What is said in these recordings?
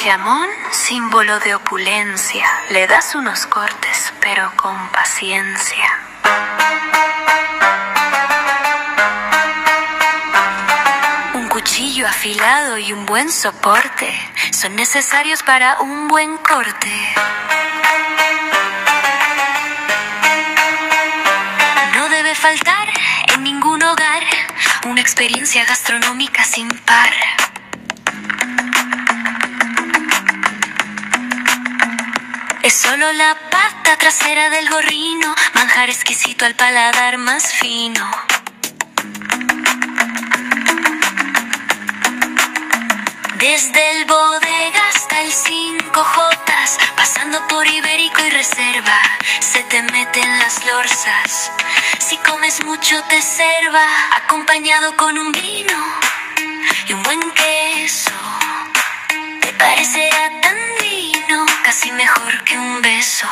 jamón, símbolo de opulencia. Le das unos cortes, pero con paciencia. Un cuchillo afilado y un buen soporte son necesarios para un buen corte. No debe faltar en ningún hogar una experiencia gastronómica sin par. Es solo la pata trasera del gorrino, manjar exquisito al paladar más fino. Desde el bodega hasta el 5J, pasando por Ibérico y Reserva, se te meten las lorzas. Si comes mucho te serva, acompañado con un vino y un buen queso. Te parecerá tan divino, casi mejor que un beso.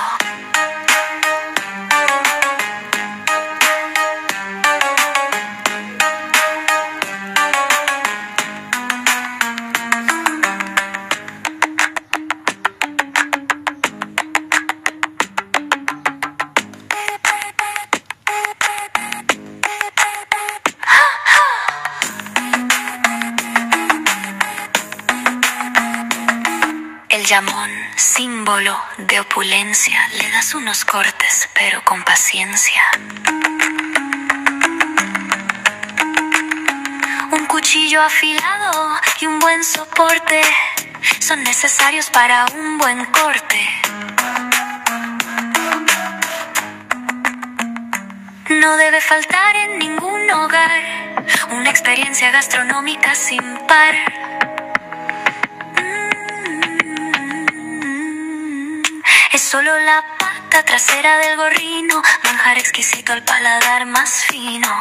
El jamón, símbolo de opulencia, le das unos cortes, pero con paciencia. Un cuchillo afilado y un buen soporte son necesarios para un buen corte. No debe faltar en ningún hogar una experiencia gastronómica sin par. Es solo la pata trasera del gorrino, manjar exquisito al paladar más fino.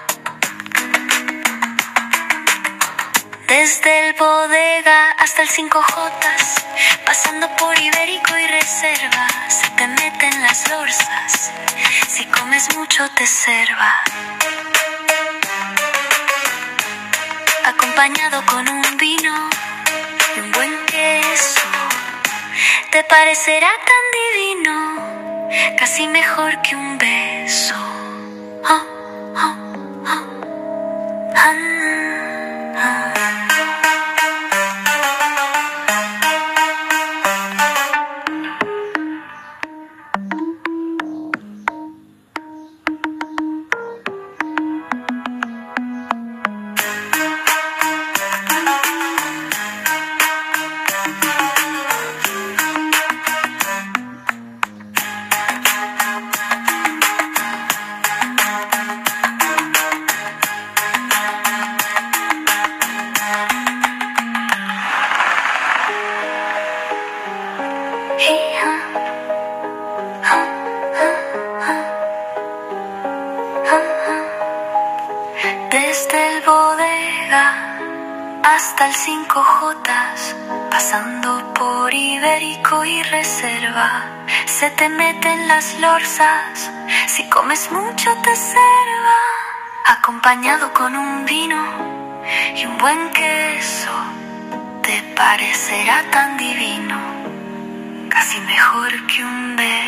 Desde el bodega hasta el 5J, pasando por Ibérico y Reserva, se te meten las lorzas. Si comes mucho te serva, acompañado con un vino y un buen queso. Te parecerá tan divino, casi mejor que un beso. Oh, oh, oh. Ah, ah. Desde el bodega hasta el 5J, pasando por Ibérico y Reserva, se te meten las lorzas. Si comes mucho te serva, acompañado con un vino y un buen queso. Te parecerá tan divino, casi mejor que un beso.